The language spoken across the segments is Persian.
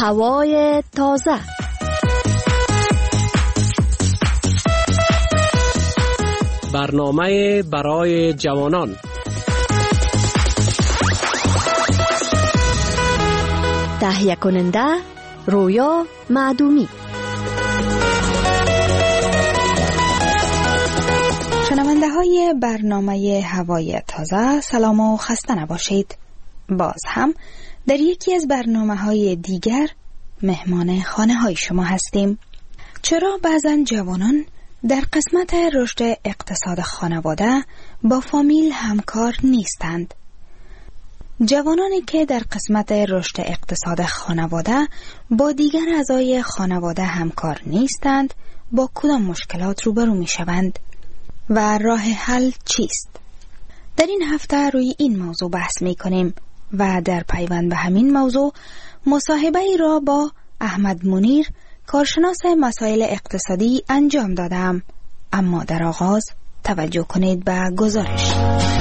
هوای تازه. برنامه برای جوانان. تهیه کننده رویا معدومی. شنونده های برنامه هوای تازه، سلام و خسته نباشید. باز هم در یکی از برنامه های دیگر مهمان خانه های شما هستیم. چرا بعضن جوانان در قسمت رشد اقتصاد خانواده با فامیل همکار نیستند؟ جوانانی که در قسمت رشد اقتصاد خانواده با دیگر اعضای خانواده همکار نیستند، با کدام مشکلات روبرو می شوند و راه حل چیست؟ در این هفته روی این موضوع بحث می کنیم و در پیوند به همین موضوع مصاحبه ای را با احمد منیر، کارشناس مسائل اقتصادی انجام دادم. اما در آغاز توجه کنید به گزارش.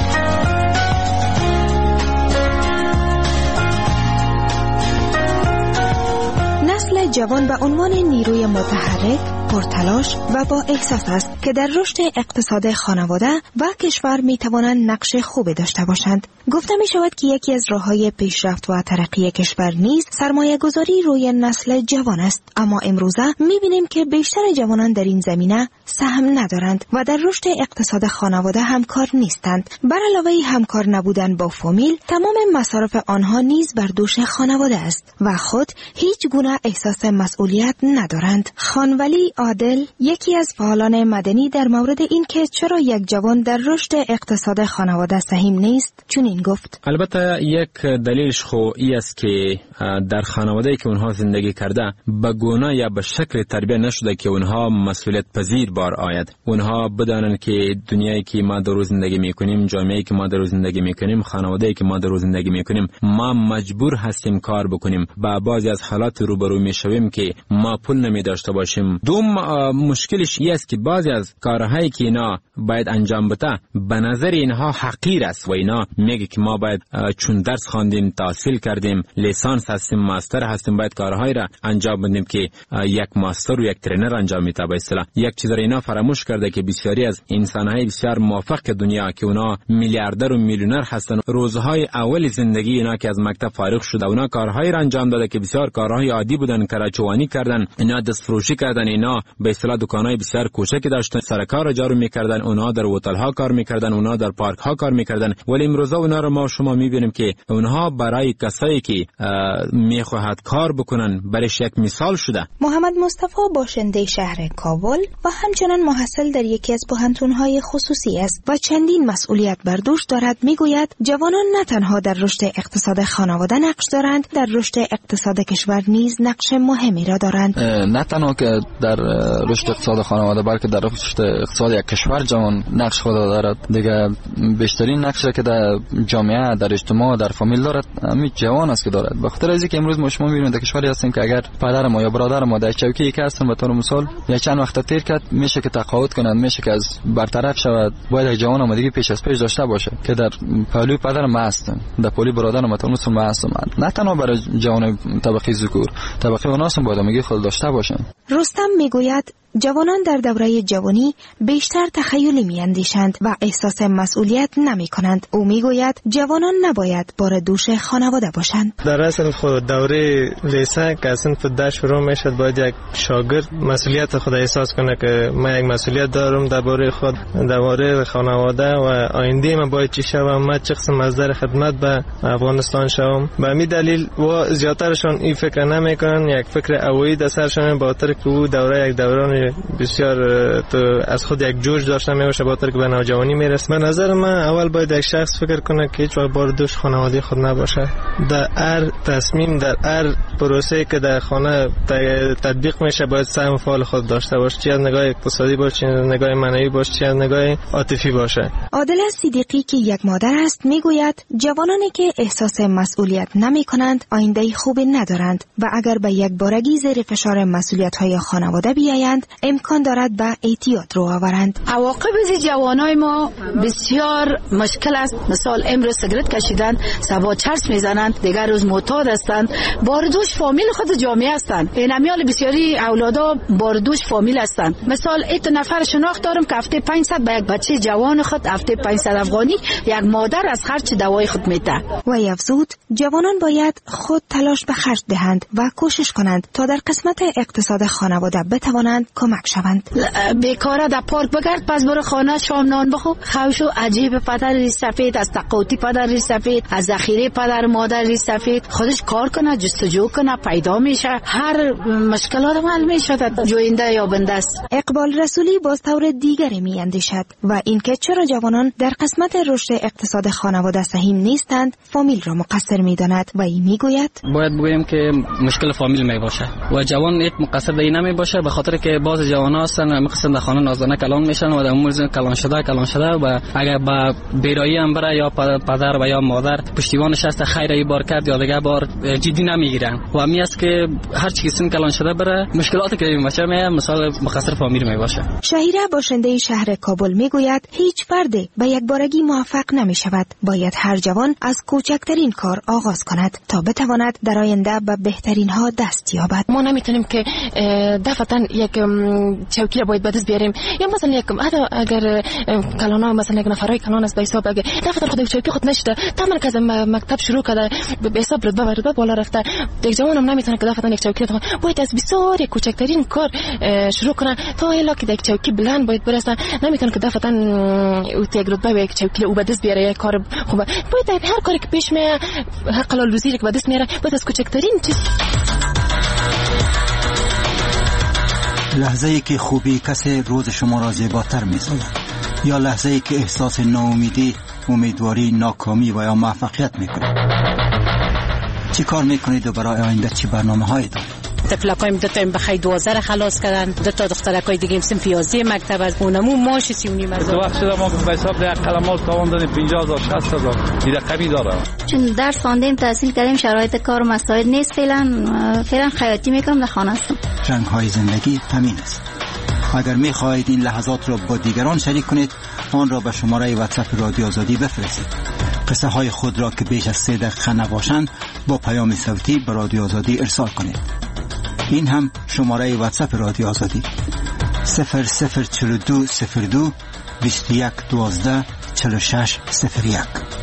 نسل جوان به عنوان نیروی متحرک، پرتلاش و با احساس است که در رشد اقتصاد خانواده و کشور می توانند نقش خوبی داشته باشند. گفته می شود که یکی از راه‌های پیشرفت و ترقی کشور نیز سرمایه گذاری روی نسل جوان است، اما امروزه می بینیم که بیشتر جوانان در این زمینه سهم ندارند و در رشد اقتصاد خانواده همکار نیستند. بر علاوه همکار نبودن با فامیل، تمام مصارف آنها نیز بر دوش خانواده است و خود هیچ گونه احساس مسئولیت ندارند. خانولی عادل، یکی از فعالان مدنی، در مورد این که چرا یک جوان در رشد اقتصاد خانواده سهم نیست چنین گفت: البته یک دلیلش خو ای است که در خانواده‌ای که اونها زندگی کرده به گونه یا به شکل تربیت نشده که اونها مسئولیت پذیر بار آید. اونها بدانند که دنیایی که ما در زندگی میکنیم، جامعه‌ای که ما در زندگی میکنیم، خانواده‌ای که ما در زندگی میکنیم، ما مجبور هستیم کار بکنیم. با بعضی از حالات روبرو میشویم که ما پول نمی داشته باشیم. دوم مشکلش این است که بعضی از کارهایی که اینا باید انجام بده به نظر اینها حقیر است و اینا میگه که ما باید چون درس خواندیم، تحصیل کردیم، لیسانس هستیم، ماستر هستیم، باید کارهایی را انجام بدیم که یک ماستر و یک ترینر انجام میده. به اصطلاح یک چیز را اینا فراموش کرده که بسیاری از انسان‌های بسیار موفق دنیا که اونا میلیاردر و میلیونر هستن، روزهای اول زندگی اینا که از مکتب فارغ شده اونا کارهایی را انجام داده که بسیار کارهای عادی بودن، کراچوانی کردن، اینا دستفروشی کردن، اینا به اصطلاح دکانای بسیار کوچکی داشتن، سرکار را جارو میکردن، اونا در هتل‌ها کار میکردن، اونا در پارک‌ها کار میکردن. ولی امروزه اونا رو ما شما میبینیم که اونها برای کسایی که میخواهد کار بکنن برایش یک مثال شده. محمد مصطفی باشنده شهر کابل و همچنان محصل در یکی از پوهنتون‌های خصوصی است و چندین مسئولیت بر دوش دارد. میگوید جوانان نه تنها در رشد اقتصاد خانواده نقش دارند، در رشد اقتصاد کشور نیز نقش مهمی را دارند. نه تنها که در رشد اقتصاد خانواده بلکه در رشد اقتصاد یک کشور جوان نقش خود دارد. دیگه بیشترین نقشی که در جامعه، در اجتماع، در فامیل دارد همین جوان است که دارد. به خاطر اینکه امروز ما شما میبینید در کشوری هستیم که اگر پدر ما یا برادر ما در چوکی یک هستن به طور مثال یا چند وقت تیر کرد، میشه که تقاعد کنند، میشه که از برطرف شود. باید جوان آمادگی پیش داشته باشه که در پهلوی پدر ما هستم، در پهلوی برادر ما طور مثال ما هستم. نه تنها برای جوان طبقه ذکور، طبقه اوناس هم باید آمادگی خود داشته باشن. رستم میگوید جوانان در دوره جوانی بیشتر تخیلی میاندیشند و احساس مسئولیت نمی کنند. او میگوید جوانان نباید بار دوش خانواده باشند. در اصل خود دوره لیسه که اصلا فده شروع میشد، باید یک شاگرد مسئولیت خود احساس کنه که من یک مسئولیت دارم درباره خود، درباره خانواده و آینده من باید چی شوم، من چه قسم مصدر خدمت به افغانستان شوم. به همین دلیل و زیادترشان این فکر نمیکنن، یک فکر اولی در سرشان با خاطر که او دوره یک دوران بسیار تو از خود یک جوش داشته میشه با خاطر که به نوجوانی میرسه. به نظر من اول باید یک شخص فکر کنه که هیچ وقت بار دوش خانواده خود نباشه. در هر تصمیم، در هر پروسه که در خانه تطبیق میشه باید سهم فعال خود داشته باشه، چه از نگاه اقتصادی باشه، چه از نگاه معنوی باشه، چه از نگاه عاطفی باشه. عادل صدیقی که یک مادر است میگوید جوانانی که احساس مسئولیت نمی کنند آینده خوبی ندارند و اگر به یک بارگی زیر فشار مسئولیت‌های خانواده بیایند امکان دارد به اعتیاد رو آورند. عواقب از جوانای ما بسیار مشکل است. مثال امروز سیگارت کشیدن، صبح چرس میزنند، دیگر روز معتاد هستند، باردوش فامیل خود جامعه هستند. این امیال بسیاری اولادا باردوش فامیل هستند. مثال ایت نفر شناخت دارم که هفته 500 به یک بچه جوان خود هفته 500 افغانی یک مادر از خرج دوای خود میده. و افزود جوانان باید خود تلاش به خرج دهند و کوشش کنند تا در قسمت اقتصاد خانواده بتوانند کمک شوند. بیکاره در پارک بگرد، پس برو خانه شام نان بخو. خوشو عجیب پدر ریش سفید، از تقاطی پدر ریش سفید، از ذخیره پدر مادر ریش سفید، خودش کار کنه، جستجو کنه، پیدا میشه، هر مشکلات حل میشه، جوینده یا بنده است. اقبال رسولی باز طور دیگری می اندیشد و اینکه چرا جوانان در قسمت رشد اقتصاد خانواده سهیم نیستند فامیل را مقصر می داند و این می گوید باید بگویم که مشکل فامیل می باشه و جوان ایت مقصر در این نمی باشه، به خاطر که باز جوان ها هستن و میخواستن در خانه نازدانه کلان میشن و در امور کلان شده و اگر با بیرایی هم بره یا پدر و یا مادر پشتیبانش هست خیر ای بار کرد یا دیگه بار جدی نمیگیرن و می است که هر چی سن کلان شده بره مشکلاتی که میشه مثال مقصر فامیل می باشه. شهیره باشنده شهر کابل می گوید هیچ فرد به یک بارگی موفق نمی شود. باید هر جوان از کوچکترین کار آغاز کند تا بتواند در آینده به بهترین ها دست یابد. ما نمیتونیم که دفعتا یک چوکی را باید به دست بیاریم یا مثلا یک اگر کلانا مثلا یک نفرای کلان است به حساب اگر دفعتا خود چوکی خود نشده تمام که از مکتب شروع کرده به حساب رتبه بالا رفته، یک جوان هم نمیتونه که دفعتا یک چوکی باید از بسیار کوچکترین کار شروع کنه تا الا که یک چوکی بلند باید برسه. نمیتونه که دفعتا او یک رتبه به یک چوکی او به دست بیاره یک کار خوبه. باید هر کاری که پیش میاد حق حلال روزی که به دست میاره باید از کوچکترین چیز. لحظه ای که خوبی کسی روز شما را زیباتر می‌سازد یا لحظه ای که احساس ناامیدی، امیدواری، ناکامی و یا موفقیت می‌کنید. چی کار می‌کنید و برای آینده چی برنامه‌هایی دارید؟ طفلکایم دو تا بخای 12 خلاص کردن، دو تا دخترکای دیگه هم صنف 11 مکتب از اونمو ماش 39 هزار. دو وقت شده ما به حساب یک قلمال تاوان دادیم 50000 60000 این رقمی داره. چون درس خواندیم تحصیل کردیم شرایط کار مساعد نیست، فعلا خیاطی میکنم در خانه هستم. رنگ‌های زندگی همین است. اگر می‌خواهید این لحظات را با دیگران شریک کنید آن را به شماره واتساپ رادیو آزادی بفرستید. قصه های خود را که بیش از 3 دقیقه نباشند با پیام صوتی به رادیو آزادی ارسال کنید. این هم شماره واتساپ رادیو آزادی 004202 21 12 46 01.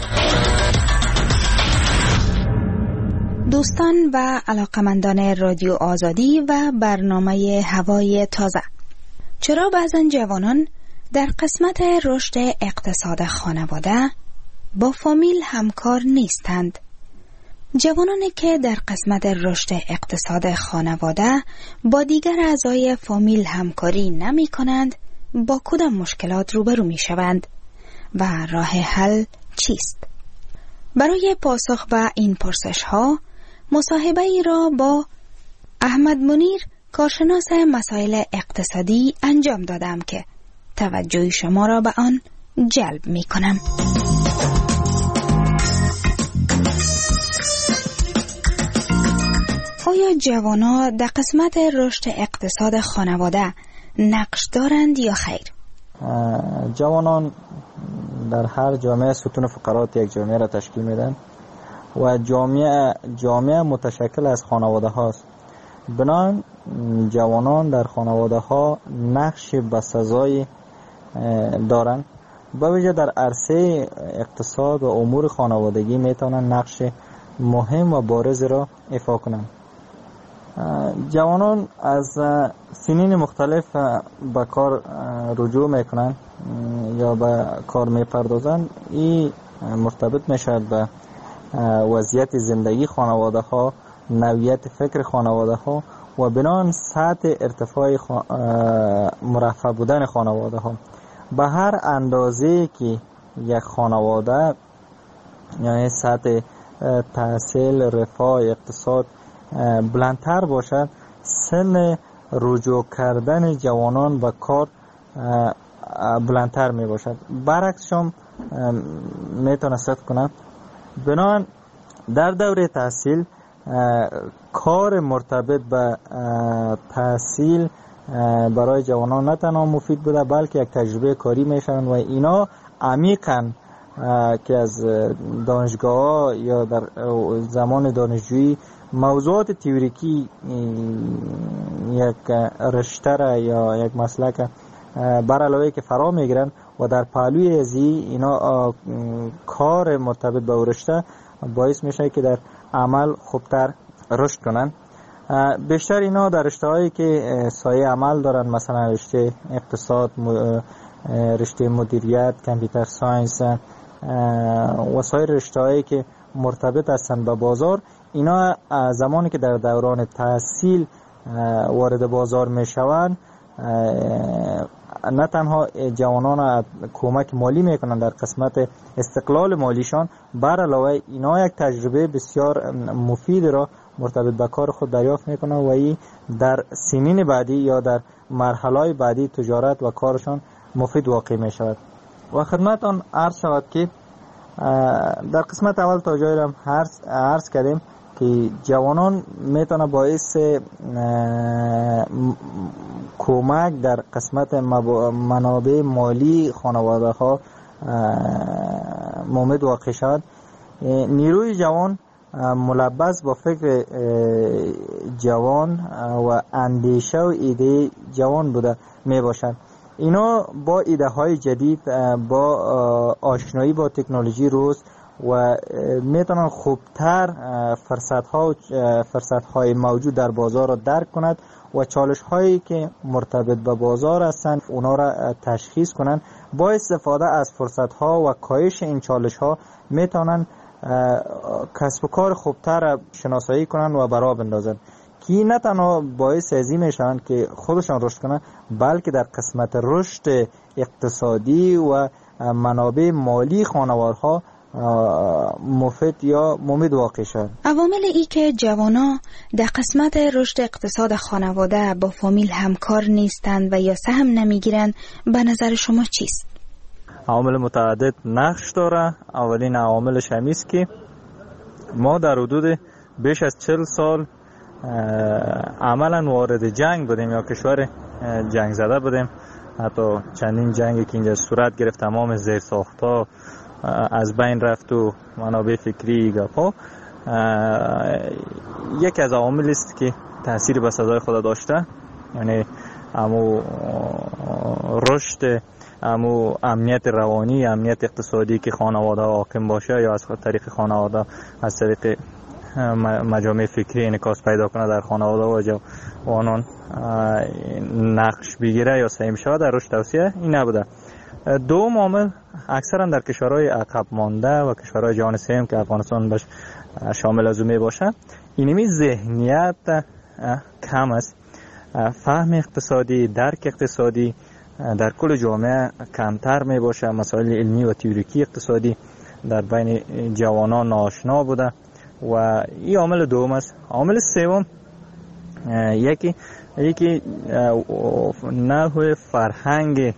دوستان و علاقمندان رادیو آزادی و برنامه هوای تازه، چرا بعضن جوانان در قسمت رشد اقتصاد خانواده با فامیل همکار نیستند؟ جوانانی که در قسمت رشد اقتصاد خانواده با دیگر اعضای فامیل همکاری نمی کنند با کدام مشکلات روبرو می شوند و راه حل چیست؟ برای پاسخ به این پرسش ها مصاحبه ای را با احمد منیر کارشناس مسائل اقتصادی انجام دادم که توجه شما را به آن جلب می کنم. آیا جوانا در قسمت رشد اقتصاد خانواده نقش دارند یا خیر؟ جوانان در هر جامعه ستون فقرات یک جامعه را تشکیل میدن و جامعه متشکل از خانواده هاست. بنابراین جوانان در خانواده ها نقش بسزایی دارند، به ویژه در عرصه اقتصاد و امور خانوادگی میتونن نقش مهم و بارز را ایفا کنند. جوانان از سنین مختلف به کار رجوع میکنن یا به کار میپردازن. این مرتبط میشد به وضعیت زندگی خانواده ها، نوعیت فکر خانواده ها و بنان سطح ارتفاع مرفه بودن خانواده ها. به هر اندازه که یک خانواده یعنی سطح تحصیل، رفاه، اقتصاد بلندتر باشد، سن رجوع کردن جوانان به کار بلندتر می باشد. برعکسش هم میتونه صدق کنم. بنابراین در دوره تحصیل کار مرتبط به تحصیل برای جوانان نه تنها مفید بوده بلکه یک تجربه کاری میشن و اینا عمیقاً که از دانشگاه یا در زمان دانشجویی موضوعات تئوریکی یک رشته یا یک مسلک بر علاوه که فرا میگیرن و در پهلوی ازی اینا کار مرتبط به رشته باعث میشه که در عمل خوبتر رشد کنن. بیشتر اینا در رشته هایی که سایه عمل دارن، مثلا رشته اقتصاد، رشته مدیریت، کامپیوتر ساینس و سایر رشته هایی که مرتبط هستن به بازار، اینا زمانی که در دوران تحصیل وارد بازار میشوند نه تنها جوانان کمک مالی میکنن در قسمت استقلال مالیشان، بر علاوه اینا یک تجربه بسیار مفید را مرتبط به کار خود دریافت میکنن و این در سنین بعدی یا در مرحله بعدی تجارت و کارشان مفید واقع میشود. و خدمتان عرض شود که در قسمت اول تا جایی را عرض کردیم که جوانان میتونه باعث کمک در قسمت منابع مالی خانواده ها ممد واقع شود. نیروی جوان ملبس با فکر جوان و اندیشه و ایده جوان بوده می باشند. اینا با ایده های جدید، با آشنایی با تکنولوژی روز و میتونن خوبتر فرصت های موجود در بازار را درک کند و چالش هایی که مرتبط به بازار هستند اونا را تشخیص کنند. با استفاده از فرصت ها و کاهش این چالش ها میتونن کسب و کار خوبتر را شناسایی کنند و برا بندازند که نه تنها باعث ازی میشن که خودشان رشد کنند بلکه در قسمت رشد اقتصادی و منابع مالی خانوارها مفید یا ممید واقع شد. عوامل ای که جوانا در قسمت رشد اقتصاد خانواده با فامیل همکار نیستند و یا سهم نمیگیرند به نظر شما چیست؟ عوامل متعدد نقش داره. اولین عواملش همیست که ما در حدود بیش از 40 سال عملا وارد جنگ بودیم یا کشور جنگ زده بودیم. حتی چندین جنگی که اینجا صورت گرفت تمام زیرساخت‌ها از بین رفت و منابع فکری گپا. یکی از عوامل است که تأثیر به سزای خود داشته، یعنی امو رشد، امو امنیت روانی، امنیت اقتصادی که خانواده حاکم باشه یا از طریق خانواده از طریق مجامع فکری انعکاس پیدا کنه در خانواده و جوانان نقش بگیره یا سهم شود در رشد توسعه، این نبوده. دوم عامل اکثرا در کشورهای عقب مانده و کشورهای جهان سوم که افغانستان باش شامل از اون می باشه، اینمی ذهنیت کم است. فهم اقتصادی، درک اقتصادی در کل جامعه کمتر می باشه. مسائل علمی و تئوریکی اقتصادی در بین جوانان ناآشنا بوده و این عامل دوم است. عامل سوم یکی نحو فرهنگ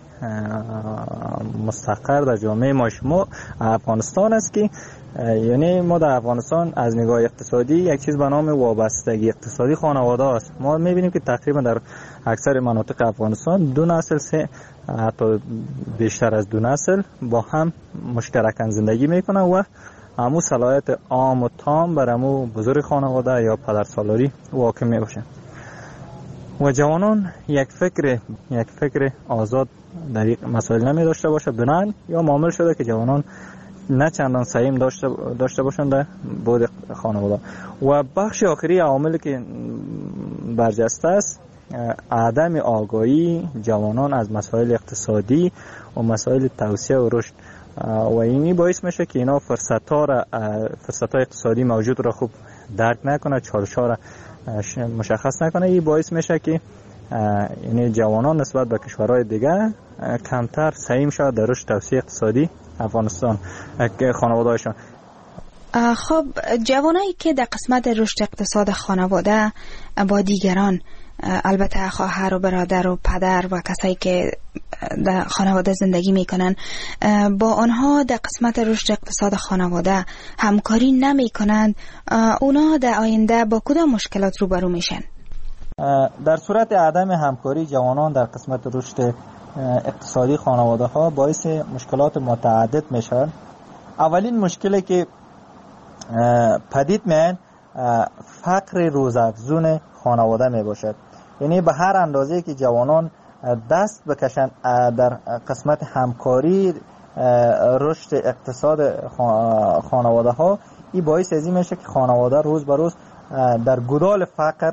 مستقر در جامعه ما افغانستان است که یعنی ما در افغانستان از نگاه اقتصادی یک چیز به نام وابستگی اقتصادی خانواده است. ما میبینیم که تقریبا در اکثر مناطق افغانستان دو نسل حتی بیشتر از دو نسل با هم مشترکاً زندگی میکنن و همو صلاحیت عام و تام بر همو بزرگ خانواده یا پدرسالاری واقع میباشن و جوانان یک فکر آزاد در یک مسائل نمی داشته باشه. بنان یا معامل شده که جوانان نه چندان سهم داشته باشند در بود خانواده. و بخش آخری عواملی که برجسته است عدم آگاهی جوانان از مسائل اقتصادی و مسائل توسعه و رشد و اینی باعث میشه که اینا فرصت‌های اقتصادی موجود را خوب درک نکنه، چالش‌ها را مشخص نکنه. این باعث میشه که یعنی جوانان نسبت به کشورهای دیگه کمتر سهم شود در رشد توسعه اقتصادی افغانستان خانواده‌هاشون. خب جوانایی که در قسمت رشد اقتصاد خانواده با دیگران، البته خواهر و برادر و پدر و کسایی که در خانواده زندگی میکنن، با آنها در قسمت رشد اقتصاد خانواده همکاری نمیکنند، اونا در آینده با کدام مشکلات روبرو میشن؟ در صورت عدم همکاری جوانان در قسمت رشد اقتصادی خانواده ها باعث مشکلات متعدد می شود. اولین مشکلی که پدید میاد فقر روزافزون خانواده می باشد. یعنی به هر اندازه که جوانان دست بکشند در قسمت همکاری رشد اقتصاد خانواده ها، این باعث از این میشه که خانواده روز به روز در گدال فقر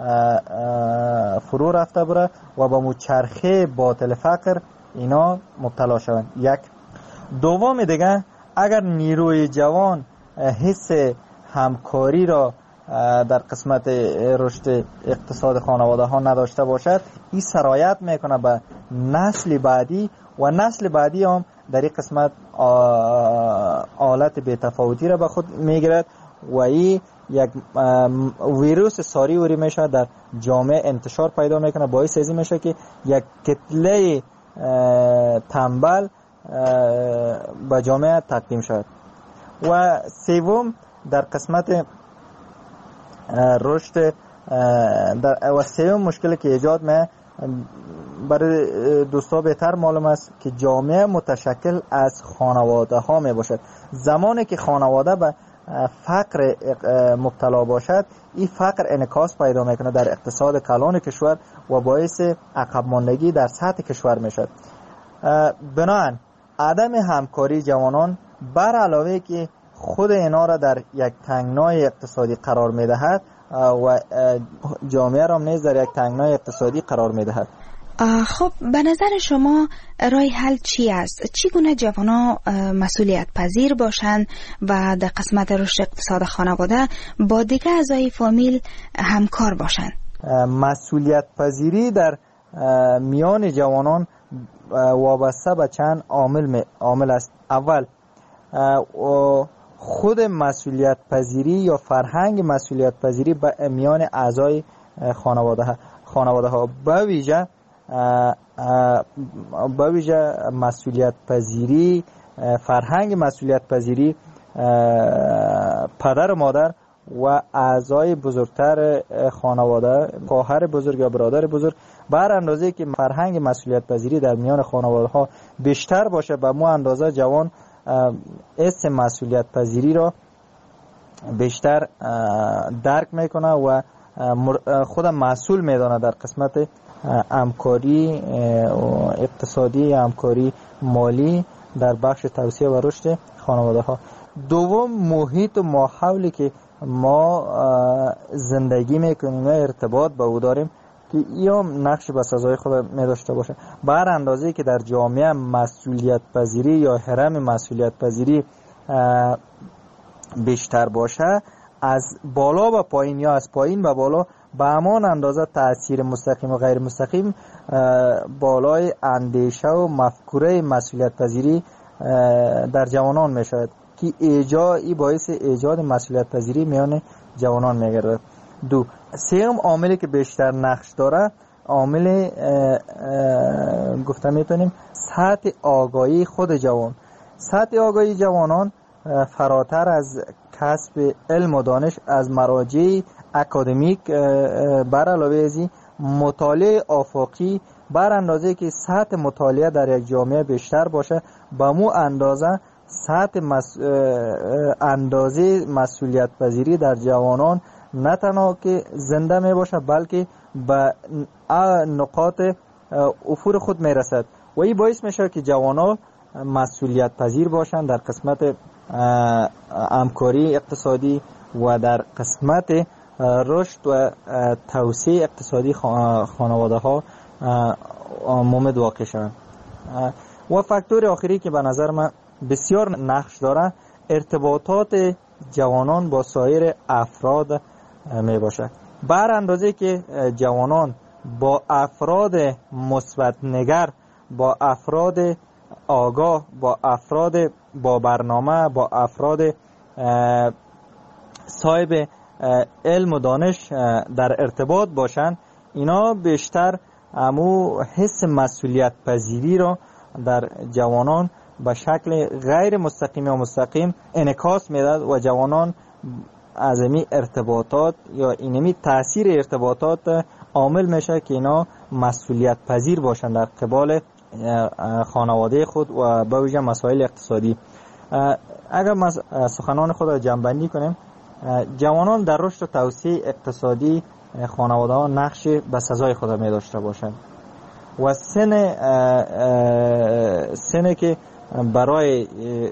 فرو رفته بره و با مچرخه باطل فقر اینا مبتلا شوند. یک. دوم دیگه، اگر نیروی جوان حس همکاری را در قسمت رشد اقتصاد خانواده ها نداشته باشد، این سرایت میکنه به نسل بعدی و نسل بعدی هم در این قسمت حالت بی‌تفاوتی را به خود میگیرد و این یک ویروس ساری میشه در جامعه انتشار پیدا میکنه، باعث ازی میشه که یک کتله تنبل به جامعه تقدیم شد. و سوم، در قسمت رشد و سوم مشکلی که ایجاد میشه برای دوستا بهتر معلوم است که جامعه متشکل از خانواده ها می باشد. زمانی که خانواده به فقر مبتلا باشد، این فقر انعکاس پیدا میکنه در اقتصاد کلان کشور و باعث عقب ماندگی در سطح کشور میشد. بنابراین عدم همکاری جوانان بر علاوه که خود اینا را در یک تنگنای اقتصادی قرار میدهد و جامعه را نیز در یک تنگنای اقتصادی قرار میدهد. خب به نظر شما راه حل چی است؟ چگونه جوانان مسئولیت پذیر باشند و در قسمت رشد اقتصاد خانواده با دیگر اعضای فامیل همکار باشند؟ مسئولیت پذیری در میان جوانان وابسته به چند عامل است. اول، خود مسئولیت پذیری یا فرهنگ مسئولیت پذیری به میان اعضای خانواده ها به ویژه مسئولیت پذیری، فرهنگ مسئولیت پذیری پدر و مادر و اعضای بزرگتر خانواده، خواهر بزرگ یا برادر بزرگ، بر اندازه که فرهنگ مسئولیت پذیری در میان خانواده ها بیشتر باشه، به مو اندازه جوان اسم مسئولیت پذیری را بیشتر درک میکنه و خود مسئول میدانه در قسمت همکاری اقتصادی، همکاری مالی در بخش توسعه و رشد خانواده ها. دوم، محیط و ماحولی که ما زندگی میکنیم و ارتباط با او داریم که این هم نقش به سزای خود می داشته باشه. بر اندازه‌ای که در جامعه مسئولیت پذیری یا هرم مسئولیت پذیری بیشتر باشه، از بالا به پایین یا از پایین به بالا به همان اندازه تأثیر مستقیم و غیر مستقیم بالای اندیشه و مفکوره مسئولیت پذیری در جوانان می شود که ای باعث ایجاد مسئولیت پذیری میان جوانان می گردد. دو، سوم عاملی که بیشتر نقش داره، عامل گفته میتونیم سطح آگاهی خود جوان. سطح آگاهی جوانان فراتر از کسب علم و دانش از مراجع اکادمیک بر علاوه ازی مطالعه آفاقی، بر اندازه که سطح مطالعه در یک جامعه بیشتر باشه، به مو اندازه سطح اندازه مسئولیت پذیری در جوانان نه تنها که زنده می باشه بلکه به نقاط افور خود می رسد و این باعث میشه که جوانان مسئولیت پذیر باشند در قسمت همکاری اقتصادی و در قسمت رشد و توسعه اقتصادی خانواده ها مومد واقع شوند. و فاکتور آخری که به نظر من بسیار نقش داره، ارتباطات جوانان با سایر افراد می باشه. بر اندازه که جوانان با افراد مثبت نگر، با افراد آگاه، با افراد با برنامه، با افراد صاحب علم و دانش در ارتباط باشند، اینا بیشتر امو حس مسئولیت پذیری را در جوانان به شکل غیر مستقیم یا مستقیم انعکاس میدهد و جوانان از این ارتباطات یا اینمی تاثیر ارتباطات عامل میشه که اینا مسئولیت پذیر باشن در قبال خانواده خود و به ویژه مسائل اقتصادی. اگر ما سخنان خود را جمع‌بندی کنیم، جوانان در رشد و توسعه اقتصادی خانواده ها نقش به سزای خود می داشته باشند و سن که برای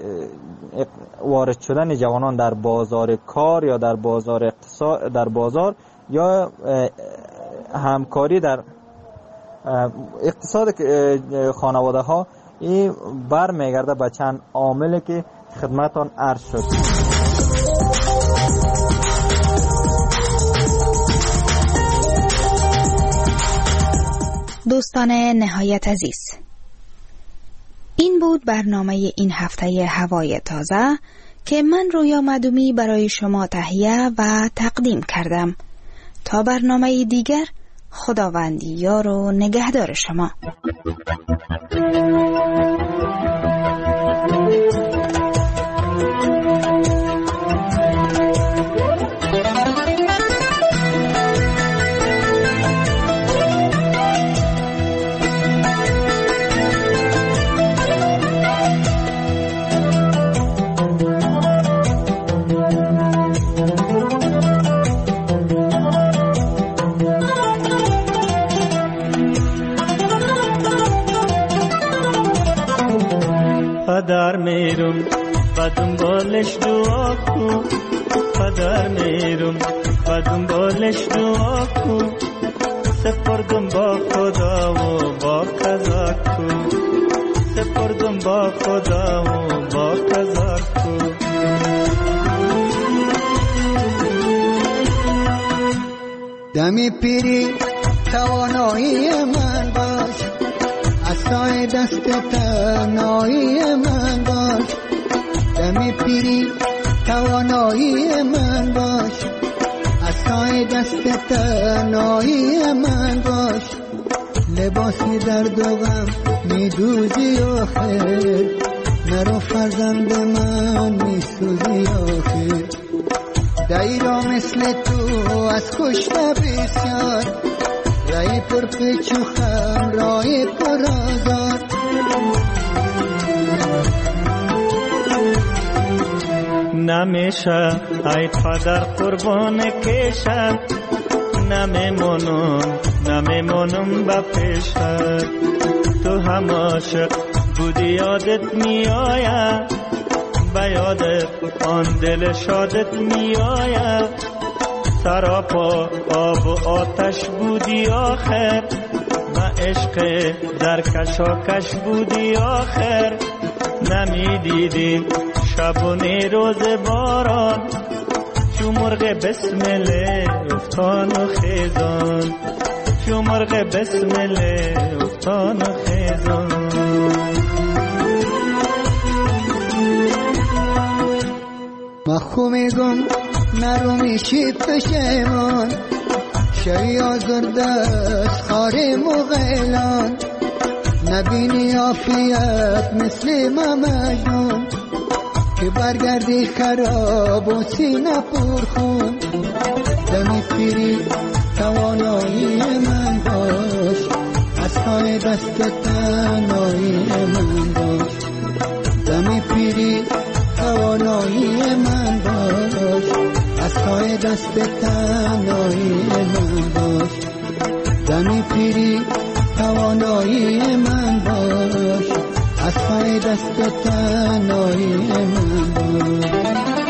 وارد شدن جوانان در بازار کار یا در بازار اقتصاد در بازار یا همکاری در اقتصاد خانواده ها این بر میگرده به چند عاملی که خدمتان عرض شد. دوستان نهایت عزیز، این بود برنامه این هفته هوای تازه که من رویا مدومی برای شما تهیه و تقدیم کردم. تا برنامه دیگر، خداوندی یار و نگهدار شما. پدر میرم و دنبالش دعا کن، پدر میرم و دنبالش دعا کن، سپردم با خدا و با قضا کن، سپردم با خدا و با قضا کن. دمی پیری توانایی من باش، عصای دست تنهایی من باش. دمی پیری توانایی من باش، عصای دست تنهایی من باش. لباسی درد و غم میدوزی آخر، نرو فرزند من میسوزی آخر. دایرا مثل تو از کشته بسیار، رای پر پیچ و خم رای پر آزار. نمیشه ای پدر قربان کشم، نمیمونم با پیشت. تو هم عاشق بودی یادت میآید، به یادت آن دل شادت میآید. سراپا آب و آتش بودی آخر، و عشق در کشاکش بودی آخر. نمیدیدی شب و روز باران، چو مرغ بسمله افتان و خیزان، چو مرغ بسمله افتان و خیزان. مخو میگم نرو میشی پشیمان، شوی آزرده از خاری مغیلان. نبینی عافیت مثل ما مجنون، که برگردی خراب و سینه پر خون. دمی پیری توانایی من باش، عصای دست تنهایی من باش. دمی پیری توانایی من باش، عصای دست تنهایی من باش. دمی پیری توانایی من باش، عصای دست تنهایی من باش.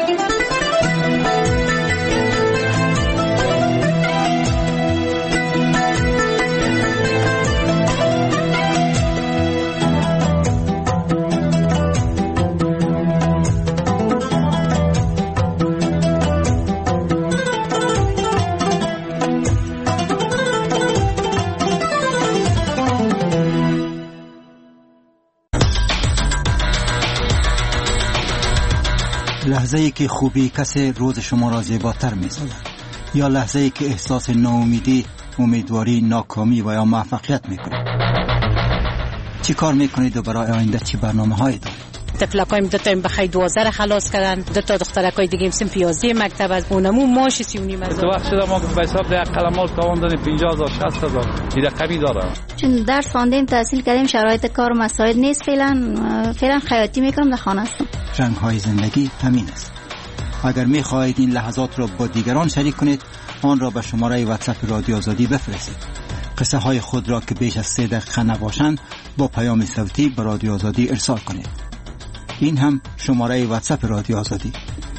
لحظه‌ای که خوبی کسی روز شما را زیباتر می‌سازد، یا لحظه‌ای که احساس ناامیدی، امیدواری، ناکامی و یا موفقیت می‌کنید. چی کار می‌کنید و برای آینده چی برنامه‌هایی دارید؟ تفلکایم دو تا بخای 12 خلاص کردن، دو تا دخترکای دیگه سن 11 مکتب از اونمو ماش 3.5 تو وقت شده ما به حساب ده قلمال تاوان دادیم 50000 60000 این رقمی داره. چون درس خواندیم تحصیل کردیم شرایط کار مساعد نیست، فعلا خیاطی میکنم در خانه هستم. رنگ‌های زندگی همین است. اگر می‌خواهید این لحظات را با دیگران شریک کنید، آن را به شماره واتساپ رادیو آزادی بفرستید. قصه های خود را که بیش از 3 دقیقه نباشند با پیام صوتی به رادیو آزادی ارسال کنید. این هم شماره واتساپ رادیو آزادی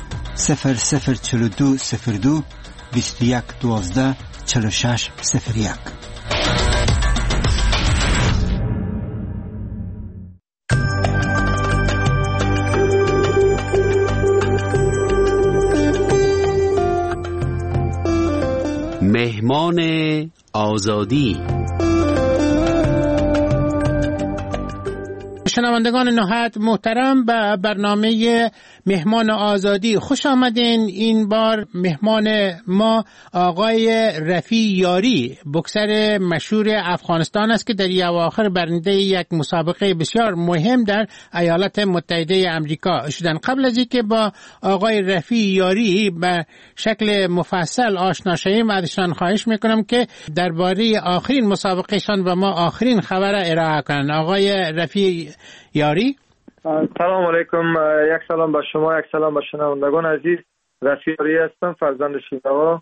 0042 02 21 12 46 01. مهمان آزادی. شنوندگان نهایت محترم به برنامه مهمان آزادی خوش آمدین. این بار مهمان ما آقای رفیع یاری، بوکسر مشهور افغانستان است که در اواخر برنده یک مسابقه بسیار مهم در ایالات متحده امریکا شدن. قبل از اینکه با آقای رفیع یاری به شکل مفصل آشنا شویم، ازشان خواهش میکنم که درباره آخرین مسابقهشان و ما آخرین خبر ارائه کنند. آقای رفیع یاری. سلام علیکم. یک سلام به شما، یک سلام به شنوندگان عزیز. رفیع یاری هستم، فرزند شینوا،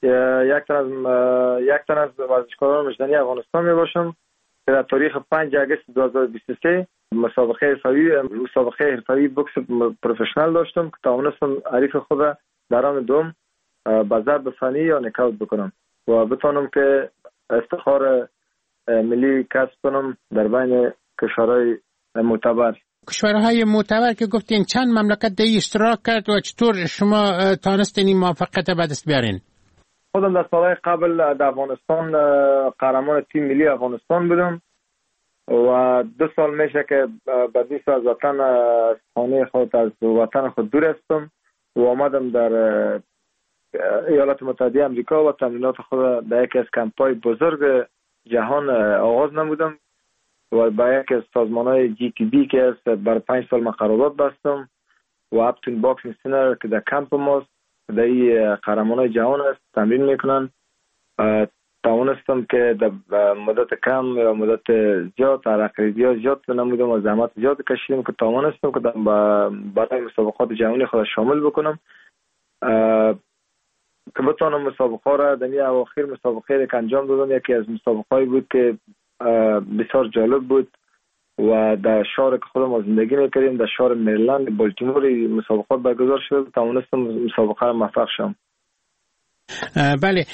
یک تن از ورزشکاران مجدنی افغانستان می باشم که در تاریخ 5 آگوست 2023 مسابقه حرفه‌ای بوکس پروفشنال داشتم که توانستم حریف خود در راند دوم به ضرب فنی یا نکاوت بکنم و بتونم که افتخار ملی کسب کنم در بین کشورهای معتبر. کشورهای معتبر که گفتین چند مملکت در اشتراک کرد و چطور شما تانستین این موفقیت به دست بیارین؟ خودم در سالهای قبل در افغانستان قهرمان تیم ملی افغانستان بودم و 2 سال میشه که بعدیس از وطن خانه خود از وطن خود دور هستم و آمدم در ایالات متحده امریکا و تمرینات خود در یکی از کمپ‌های بزرگ جهان آغاز نمودم و با یک از سازمان‌های GTB که است بر 5 سال من قرارداد بستم و اپتون باکسینگ سینر که در کمپ ماست در این قهرمان‌های جهان است تمرین میکنن. توانستم که در مدت کم یا مدت زیاد ترقیات زیاد نمودم و زحمت زیاد کشیدم که توانستم که برای مسابقات جهانی خود شامل بکنم که بتونم مسابقه را در این اواخر مسابقه که انجام دادم. یکی از مسابقه‌ای بود که بسیار جالب بود و در شهر که خودم زندگی میکردیم در شهر مریلند بالتیمور مسابقات برگزار شد. توانستم مسابقه را موفق شدم. بله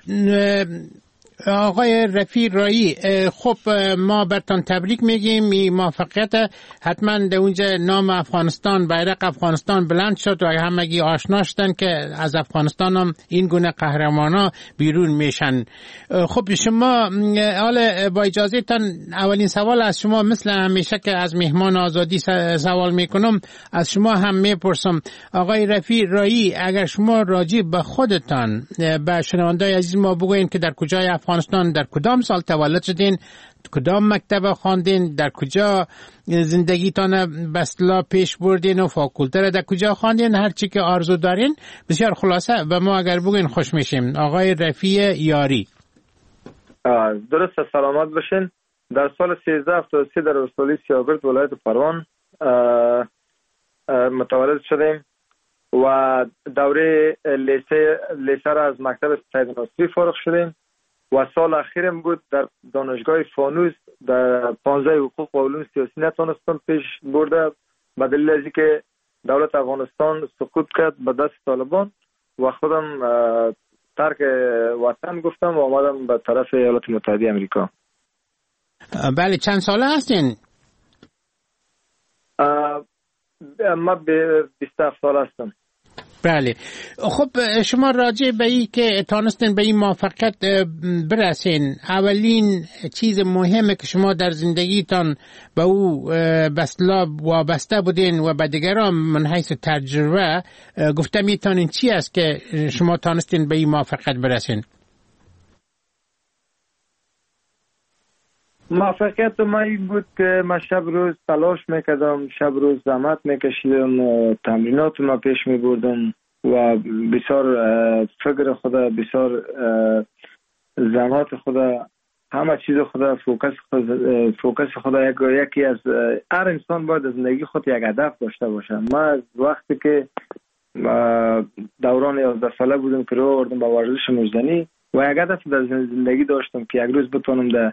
آقای رفیع یاری، خب ما برتان تبریک میگیم. این موفقیت حتما در اونجا نام افغانستان، بیرق افغانستان بلند شد و همگی آشنا شدن که از افغانستان هم این گونه قهرمانا بیرون میشن. خب شما حالا با اجازه تان اولین سوال از شما مثل همیشه که از مهمان آزادی سوال میکنم از شما هم میپرسم. آقای رفیع یاری، اگر شما راجع به خودتان به شنوندای عزیز ما بگوین که در کجای افغانستان در کدام سال تولد شدین، کدام مکتب خواندین، در کجا زندگیتان به اصطلاح پیش بردین و فاکولته را در کجا خواندین، هر چی که آرزو دارین بسیار خلاصه و ما اگر بگین خوش میشیم. آقای رفیع یاری. درست، سلامت باشین. در سال 1373 در ولسوالی سیاگرد ولایت پروان متولد شدیم و دوره لیسه را از مکتب سید ناصری فارغ شدیم و سال اخیرم بود در دانشگاه فانوس در 15 حقوق و علوم سیاسی نتونستم پیش برده به دلیل از اینکه دولت افغانستان سقوط کرد به دست طالبان و خودم ترک وطن گفتم و آمدم به طرف ایالات متحده امریکا. بله، چند ساله هستین؟ ما 27 سال هستم. بله. خب شما راجع به این که تانستین به این موفقیت برسین، اولین چیز مهمه که شما در زندگیتان به او بسلا وابسته بودین و به دیگران من حیث تجربه گفته میتونین چی است که شما تانستین به این موفقیت برسین؟ موفقیت ما این بود که من شب روز تلاش میکردم، شب روز زحمت میکشیدم و تمرینات ما پیش میبردم و بسیار فکر خدا، بسیار زحمات خدا، همه چیز خدا، فوکس خدا. یکی از هر انسان باید از زندگی خود یک هدف داشته باشه. ما از وقتی که دوران 11 ساله بودم که رو آوردم به ورزش مجدنی و یک هدف در زندگی داشتم که یک روز بتونم در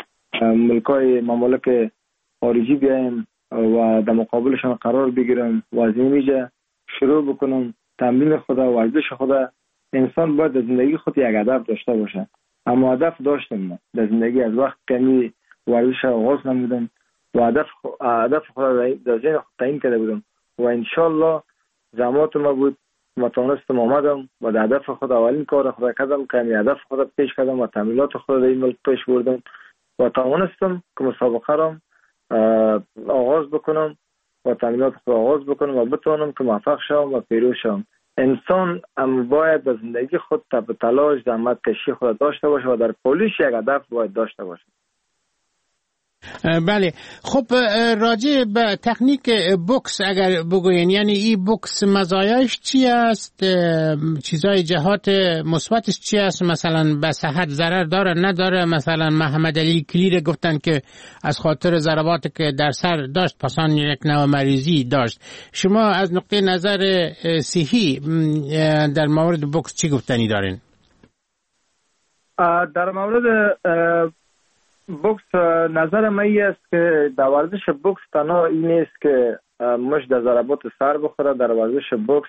ممالک خارجی بیایم و در مقابلشان قرار بگیرم و از اینجا شروع بکنم تمرین خدا، ورزش خدا. انسان باید در زندگی خود یک هدف داشته باشه. اما هدف داشتم من در زندگی از وقت کمی ورزش آغاز نمودم و هدف خدا در ذهن خود تعیین کرده بودم و انشالله زحمات ما بود ما تونستم آمدم و در هدف خود اولین کار خدا کردم که هدف خود پیش کردم و تمرینات خود در این ملک پیش بردم و توانستم که مسابقه را آغاز بکنم و تمرینات خود آغاز بکنم و بتوانم که موفق شوم و پیروز شوم. انسان هم باید در زندگی خود تب تلاش زحمت کشی خود داشته باشه و در پولیش یک هدف باید داشته باشه. بله. خب راجع به تکنیک بوکس اگر بگوین، یعنی این بوکس مزایاش چی است؟ چیزای جهات مثبتش چی است؟ مثلا به صحت ضرر داره نداره؟ مثلا محمد علی کلیر گفتن که از خاطر ضرباتی که در سر داشت پسان یک نوع مریضی داشت. شما از نقطه نظر صحی در مورد بوکس چی گفتنی دارین؟ در مورد بوکس نظر من است که در ورزش بوکس تنها این نیست که مش در ضربات سر بخوره. در ورزش بوکس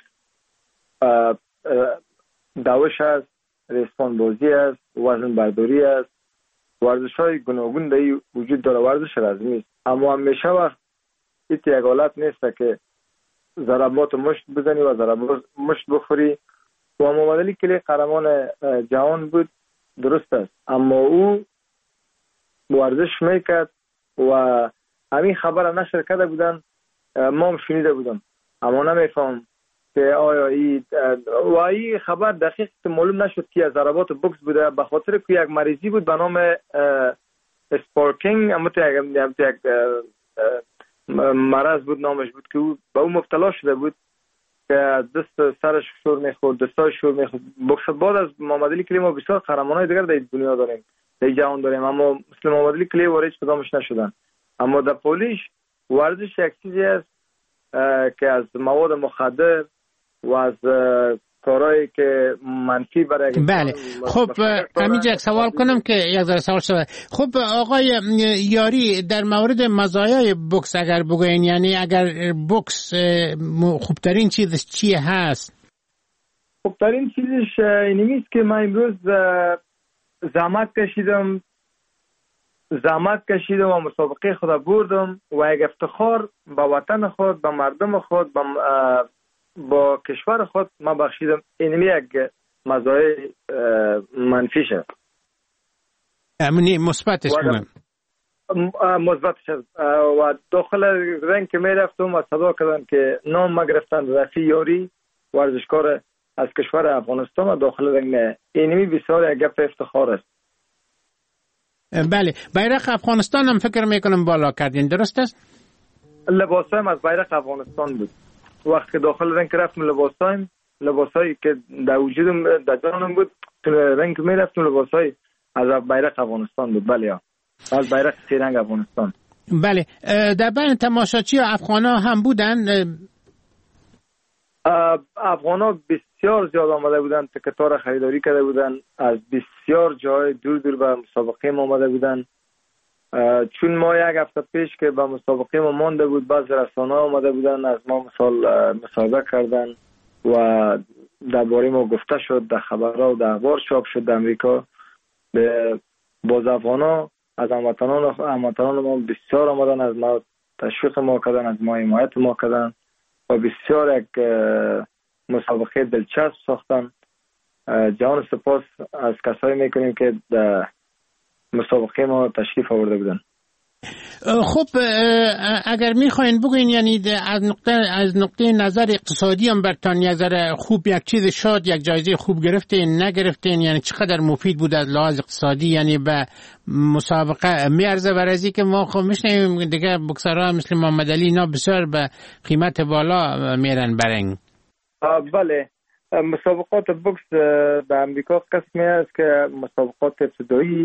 دوش است، ریسمان بازی است، وزن برداری است، ورزش های گوناگون در وجود داره. ورزش رزمی است اما همیشه وقت یک حالت نیست که ضربات مشت بزنی و ضربات مشت بخوری. و محمد علی کلی قهرمان جهان بود، درست است، اما او ورزش میکرد و همین خبر نشر کرده بودن، ما هم شنیده بودم اما نمیفهم که آیا این خبر دقیق معلوم نشد که از ضربات بوکس بوده، به خاطر که یک مریضی بود به نام اسپارکینگ، اما یک مرض بود نامش بود که او به او مبتلا شده بود که دست سرش شور میخورد، دستای شور میخورد. بوکس بعد از محمد علی کلی ما بسیار قهرمانای دیگر در دنیا داریم، در جهان داریم، اما مثل محمد علی کلی وارد کدامش نشدن. اما در پولیش ورزش یک چیزی است که از مواد مخدر و از کارهایی که منفی برای بله. خب همینجا یک سوال کنم که یک ذره سوال شده. خب آقای یاری، در مورد مزایای بوکس اگر بگوین، یعنی اگر بوکس خوبترین چیزش چیه هست؟ خوبترین چیزش اینمی است که من امروز زحمت کشیدم و مسابقه خود بردم و یک افتخار به وطن خود، به مردم خود، با کشور خود ما بخشیدم. اینمی یک مزایای منفیش است. امنی مثبتش کنم مثبتش است. و داخل رنگ که می رفتم و صدا کردن که نام ما گرفتن رفیع یاری، ورزشکار از کشور افغانستان و داخل رنگ. اینمی بسیار یک گپ افتخار است. بله. بیرق افغانستان هم فکر میکنم بالا کردین، درست است؟ لباسایم از بیرق افغانستان بود. وقتی داخل رنگ رفتم لباسایی که در وجودم در جانم بود رنگ می رفتم لباسای از بیرق افغانستان بود. بله، از بیرق سه افغانستان. بله. در بین تماشاچی افغانا هم بودن؟ افغانا بسیار زیاد آمده بودن، تکتار خریداری کرده بودن، از بسیار جای دور دور به مسابقه ما آمده بودن. چون ما یک هفته پیش که به مسابقه ما مانده بود، بعض رسانه آمده بودن از ما مصاحبه کردن و درباره ما گفته شد، در خبرها و در اخبار چاپ شد در امریکا. باز افغانا از هموطنان ما بسیار آمدن، از ما تشویق ما کردن، از ما حمایت ما کردن و بسیار یک مسابقه دلچسب ساختن. جان سپاس از کسایی میکنیم که در مسابقه ما تشریف آورده بودن. خب اگر میخواین بگوین یعنی از نقطه نظر اقتصادی هم برتان یک ذره خوب یک چیز شد، یک جایزه خوب گرفتین نگرفتین، یعنی چقدر مفید بود از لحاظ اقتصادی، یعنی به مسابقه میارزه برای که ما خب میشنیم دیگه بکسرها مثل محمد علی اینا بسیار به قیمت بالا میرن برنگ. بله، مسابقات بوکس در امریکا قسمی است که مسابقات ابتدایی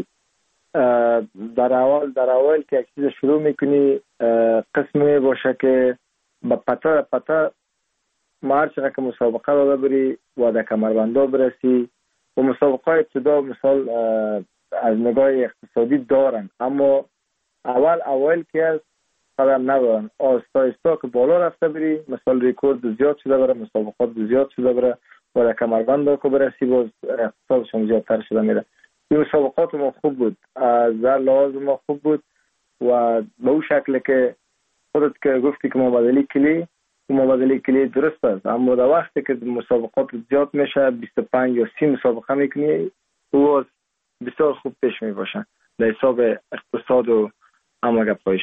در اول که یک چیز شروع میکنی قسمی باشه که با پتا ما هر چقدر که مسابقه را بری و در کمربندا برسی و مسابقه ابتدا مثال از نگاه اقتصادی دارن، اما اول که از قدم ندارن، آستا که بالا رفته بری مثال ریکورد زیاد شده بره، مسابقات زیاد شده بره و در کمربندا که برسی باز اقتصادشون زیادتر شده میره. این مسابقات ما خوب بود، از لحاظ ما خوب بود و به اون شکل که خودت که گفتی که مبادله کلی درست است، اما در وقتی که مسابقات زیاد میشه 25 یا 30 مسابقه میکنی و بسیار خوب پیش میباشن در حساب اقتصاد و امگپایش.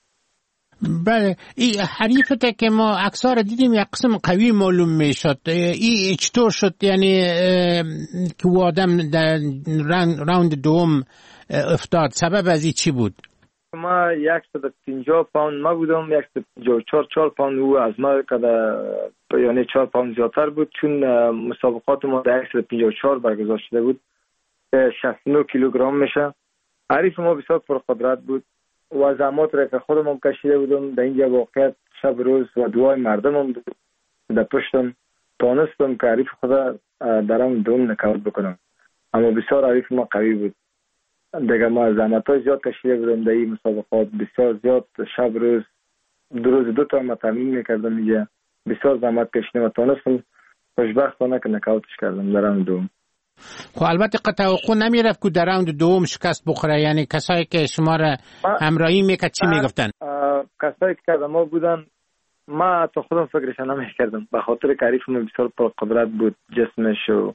بله، این حریفته که ما اکثر دیدیم یک قسم قوی معلوم میشد، این چطور شد یعنی که او آدم در راوند دوم افتاد؟ سبب از این چی بود؟ ما 150 پوند ما بودم، 154 پوند او از ما یعنی 4 پوند زیادتر بود، چون مسابقات ما در 154 برگزار شده بود 69 کیلوگرم میشه. حریف ما بسیار پرقدرت بود و زحمات را که خودم کشیده بودم در اینجا واقعیت شب روز و دعای مردم هم در پشتم تانستم که حریف خدا درم دوم نکاوت بکنم، اما بسیار حریف ما قوی بود دیگه. ما زحمت های زیاد کشیده بودم در این مسابقات، بسیار زیاد شب روز 2 تا ما تمرین میکردم اینجا، بسیار زحمت کشیدم و تانستم خوشبختانه که نکاوتش کردم درم دوم. خب البته توقع نمیرفت که در راوند دوم شکست بخوره، یعنی کسایی که شما را همراهی میکرد چی میگفتن؟ کسایی که ما بودن ما تا خودم فکرش نمیکردم، به خاطر که حریف من بسیار پرقدرت بود، جسمش و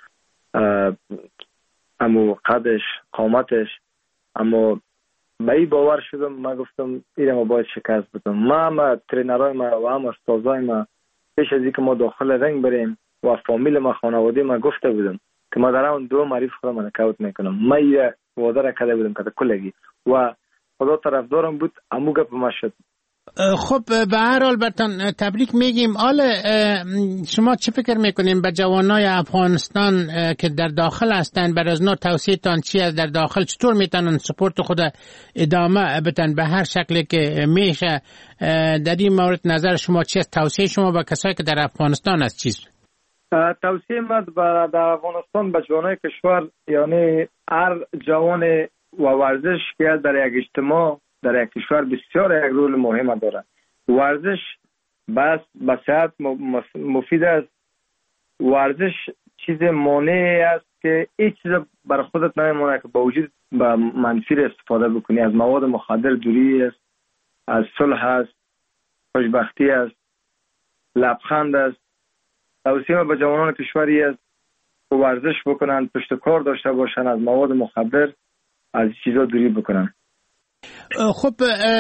امو قدش قامتش، اما به این باور شدم ما گفتم ایره ما باید شکست بدم. ما ترینرهای ما و هم استازای ما پیش از اینکه ما داخل رنگ بریم و فامیل ما خانواده ما گفته بودم که ما در اون دو معریف خودم نکاوت میکنم، ما یه وعده را کرده بودم که کلگی و خدا طرفدارم بود، امو گپ ما شد. خب به هر حال برتان تبریک میگیم. حالا شما چه فکر میکنین به جوانای افغانستان که در داخل هستن، بر از نوع توصیه تان چی است؟ در داخل چطور میتونن سپورت خود ادامه بدن به هر شکلی که میشه؟ در این مورد نظر شما چی است؟ توصیه شما به کسایی که در افغانستان است چیست؟ توصیه من در افغانستان به جوانای کشور، یعنی هر جوان و ورزش که در یک اجتماع در یک کشور بسیار یک رول مهم داره. ورزش بس به صحت مفید است. ورزش چیز مانع است که هیچ چیز برای خودت نمیمونه که با وجود به منفی استفاده بکنی. از مواد مخدر دوری است، از صلح است، خوشبختی است، لبخند است. توصیه به جوانان کشوری است که ورزش بکنن، پشت کار داشته باشن، از مواد مخدر از چیزا دوری بکنن. خب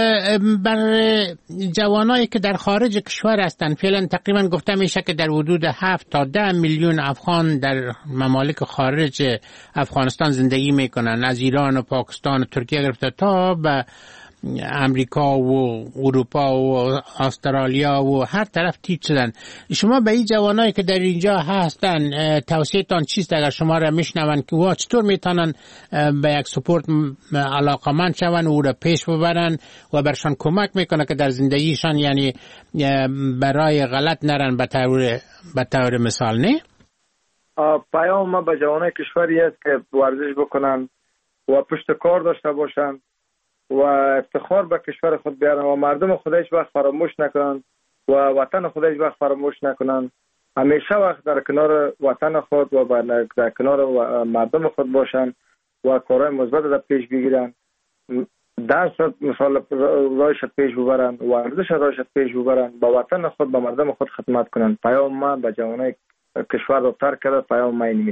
بر جوانایی که در خارج کشور هستند فعلا تقریبا گفته میشه که در حدود 7 تا 10 میلیون افغان در ممالک خارج افغانستان زندگی میکنن، از ایران و پاکستان و ترکیه گرفته تا به امریکا و اروپا و استرالیا و هر طرف تیپ شدن. شما به این جوانایی که در اینجا هستن توصیه تان چیست اگر شما را میشنون که وا چطور میتونن به یک سپورت علاقمند شون و او را پیش ببرن و برشان کمک میکنه که در زندگیشان یعنی برای غلط نرن به طور مثال؟ نه پیام ما به جوانای کشوری است که ورزش بکنن و پشت کار داشته باشن و افتخار به کشور خود بیارن و مردم خود هیچ وقت فراموش نکنن و وطن خود هیچ وقت فراموش نکنن. همیشه وقت در کنار وطن خود و در کنار مردم خود باشن و کارهای مثبت را پیش بگیرن. درس مثلا رایش پیش ببرن، ورزش رایش پیش ببرن، با وطن خود با مردم خود خدمت کنن. پیام ما به جوانای کشور رو ترک کرده، پیام ما اینه.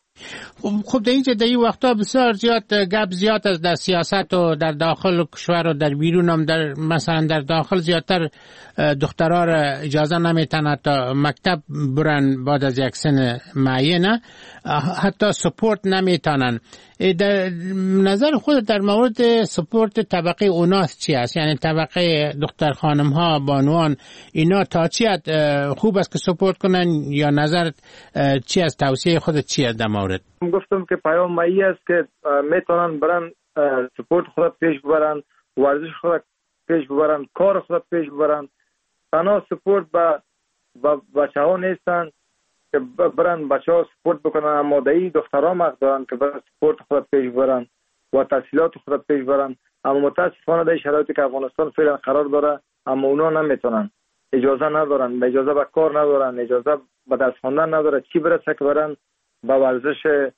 خب در اینجا در این وقتا بسیار زیاد گپ زیاد است در سیاست و در داخل کشور و در بیرون هم مثلا در داخل زیادتر دخترها را اجازه نمیتن تا مکتب برن بعد از یک سن معینه، حتی سپورت نمیتونن. در نظر خود در مورد سپورت طبقه اوناس چی است؟ یعنی طبقه دختر خانم ها بانوان اینا تا چی خوب است که سپورت کنن یا نظر چی است؟ توصیه خودت چی است در مورد؟ گفتم که پیام مایی است که میتونن برن سپورت خود پیش ببرن، ورزش خود پیش ببرن، کار خود پیش ببرن. تنها سپورت با بچه ها نیستن که برن بچه ها سپورت بکنن، اما دایی دخترها مقد دارن که برن سپورت خود پیش ببرن و تحصیلات خود پیش ببرن. اما متاسفانه در شرایطی که افغانستان فعلا قرار داره اما اونا نمیتونن، اجازه ندارن، اجازه به کار ندارن، اجازه به درس خواندن نداره، چی برسه که برن با ورزش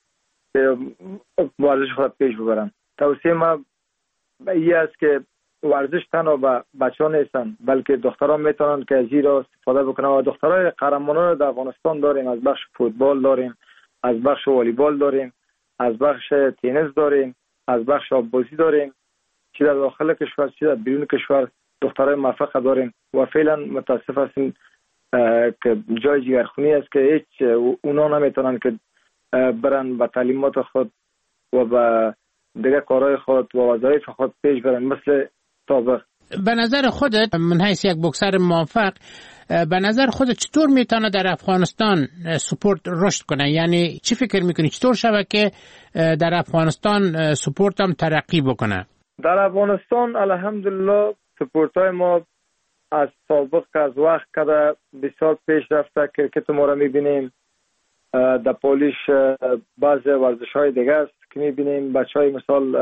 خود پیش ببرن. توصیه ما این است که ورزش تنها به بچه ها نیستن بلکه دخترها میتونن که از این را استفاده بکنن و دخترهای قهرمانان رو در افغانستان داریم. از بخش فوتبال داریم، از بخش والیبال داریم، از بخش تنیس داریم، از بخش آببازی داریم، چی در داخل کشور چی در بیرون کشور دخترهای موفق داریم و فعلا متاسف هستیم که جای جگرخونی است که هیچ اونا نمیتونن که برن به تعلیمات خود و به دیگه کارهای خود و وظایف خود پیش برن مثل سابق. به نظر خودت من حیث یک بوکسر موفق، به نظر خودت چطور میتونه در افغانستان سپورت رشد کنه؟ یعنی چی فکر میکنی چطور شود که در افغانستان سپورت هم ترقی بکنه؟ در افغانستان الحمدلله سپورت های ما از سابق که از وقت کده بسیار پیش رفته. کرکت ما را میبینیم، در پولیش بعض ورزش های دیگه است که میبینیم. بچه های مثال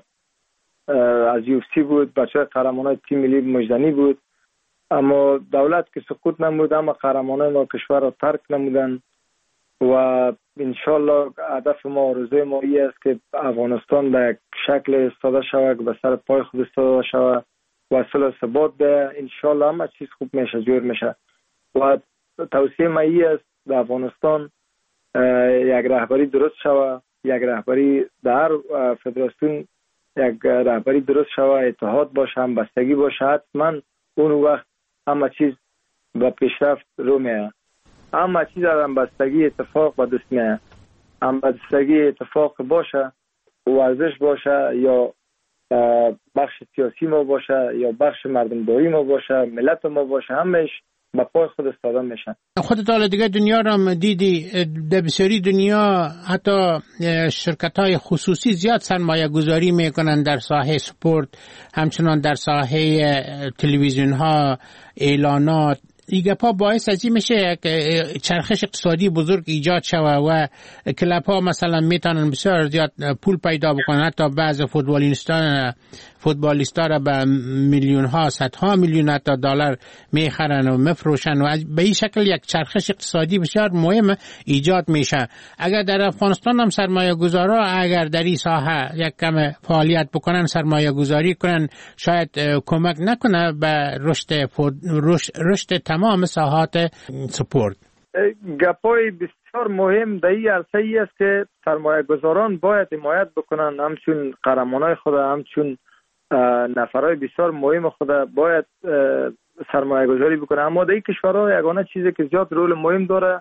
از UFC بود، بچه های قهرمان های تیم ملی مجدنی بود، اما دولت که سکوت نمود اما قهرمان های ما کشور را ترک نمودن و انشالله هدف ما و آرزوی ما این است که افغانستان به یک شکل استاده شود، به سر پای خود استاده شود و صلح و ثبات به انشالله همه چیز خوب میشه، جور میشه. و توصیه ما این است در افغانستان یک رهبری درست شود، یک رهبری در فدراسیون یک رهبری درست شود، اتحاد باشه، همبستگی باشه، حتما اون وقت همه چیز به پیشرفت رو میه. همه چیز در همبستگی اتفاق به دست میه. همبستگی اتفاق باشه، ورزش باشه یا بخش سیاسی ما باشه یا بخش مردمداری ما باشه، ملت ما باشه، همش با پای خود استاده میشن. خودت حالا دیگه دنیا رو دیدی، در بسیاری دنیا حتی شرکت های خصوصی زیاد سرمایه گذاری میکنن در ساحه سپورت، همچنان در ساحه تلویزیون ها، اعلانات. این گپا باعث از این میشه که چرخش اقتصادی بزرگ ایجاد شود و کلب ها مثلا میتونن بسیار زیاد پول پیدا بکنن، حتی بعض فوتبالیستا را به میلیون ها، صدها میلیون حتی دلار میخرن و مفروشن و به این شکل یک چرخش اقتصادی بسیار مهم ایجاد میشه. اگر در افغانستان هم سرمایه گذارا اگر در این ساحه یک کم فعالیت بکنن، سرمایه گذاری کنن، شاید کمک نکنه به رشد تمام ساحات سپورت. گپای بسیار مهم در این عرصه ای است که سرمایه گذاران باید حمایت بکنن، همچون قهرمانای خود، همچون نفرای بسیار مهم خود باید سرمایه گذاری بکنن. اما در این کشورها یگانه چیزی که زیاد رول مهم داره،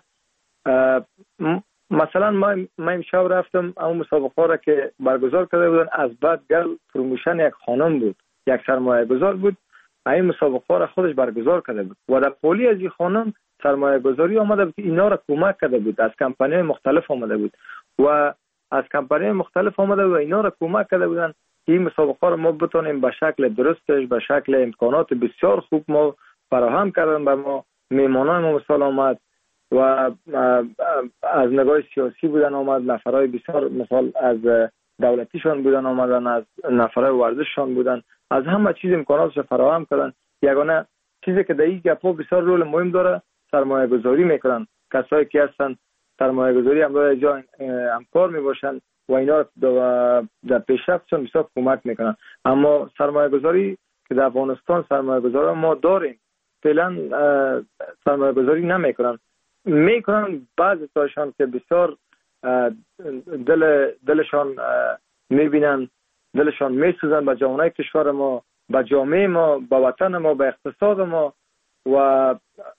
مثلا ما امشب رفتم اون مسابقه را که برگزار کرده بودن، از بعد گل پروموشن یک خانم بود، یک سرمایه گذار بود، این مسابقه را خودش برگزار کرده بود و در پولی از این خانم سرمایه گذاری آمده بود که اینا را کمک کرده بود، از کمپانی مختلف آمده بود و از کمپانی مختلف آمده بود و اینا را کمک کرده بودن که این مسابقه را ما بتونیم به شکل درستش، به شکل امکانات بسیار خوب ما فراهم کردن. به ما میمانای ما مثال آمد و از نگاه سیاسی بودن آمد، نفرای بسیار مثال از دولتیشان بودن آمدن، از نفرای ورزششان بودن، از همه چیز امکاناتش فراهم کردن. یگانه چیزی که در این گپا بسیار رول مهم داره سرمایه گذاری میکنن. کسایی که هستن سرمایه گذاری هم داره جا همکار میباشن و اینا در پیشرفتشون بسیار کمک میکنن. اما سرمایه گذاری که در افغانستان سرمایه گذاری ما داریم فعلا سرمایه گذاری نمیکنن، میکنن بعضی تاشان که بسیار دلشان میبینن، دلشان میسوزن به جامعه کشور ما، به جامعه ما، به وطن ما، به اقتصاد ما. و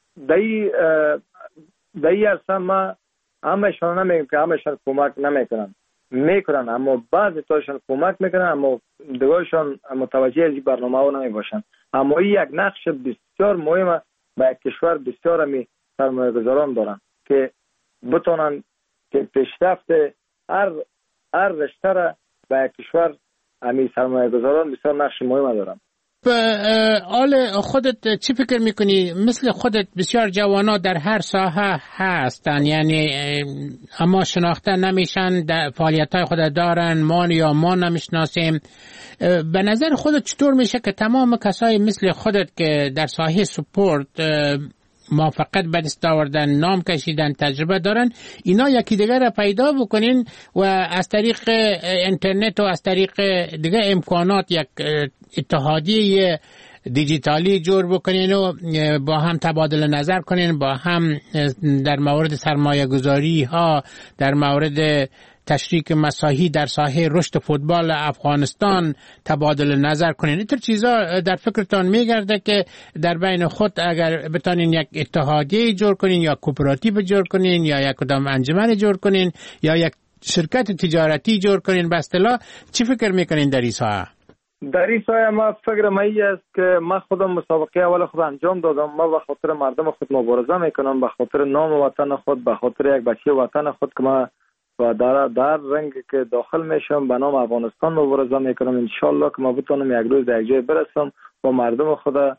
دایی اصلا ما همشان نمیگم که همشان کمک میکنن، اما بعضی تاشان کمک میکنن، اما دیگرشان متوجه از این برنامه ها نمیباشن. اما این یک نقش بسیار مهمه به یک کشور بسیار همی سرمایه گذاران دارن که بتونن که پیشرفت هر رشته را به یک کشور همی سرمایه گذاران بسیار نقش مهمه دارن. آل خودت چی فکر میکنی؟ مثل خودت بسیار جوانا در هر ساحه هستن، یعنی اما شناخته نمیشن، فعالیت های خود دارن، ما نمیشناسیم. به نظر خودت چطور میشه که تمام کسای مثل خودت که در ساحه سپورت موفقیت به دست آوردن، نام کشیدن، تجربه دارن، اینا یکی دیگر را پیدا بکنین و از طریق اینترنت و از طریق دیگه امکانات یک اتحادیه دیجیتالی جور بکنین و با هم تبادل نظر کنین، با هم در مورد سرمایه گذاری ها، در مورد تشریک مساحی در ساحه رشد فوتبال افغانستان تبادل نظر کنین. اینطور چیزا در فکرتان میگرده که در بین خود اگر بتانین یک اتحادیه جور کنین یا کوپراتیو جور کنین یا یک کدام انجمن جور کنین یا یک شرکت تجارتی جور کنین، به اصطلاح چی فکر میکنین در این ساحه؟ در این ساحه ما فکرم این است که من خودم مسابقه اول خود انجام دادم. ما به خاطر مردم خود مبارزه میکنم، به خاطر نام وطن خود، به خاطر یک بچه وطن خود که ما و در رنگ که داخل میشم به نام افغانستان مبارزه میکنم. انشالله که ما بتونم یک روز در یک جای برسم و مردم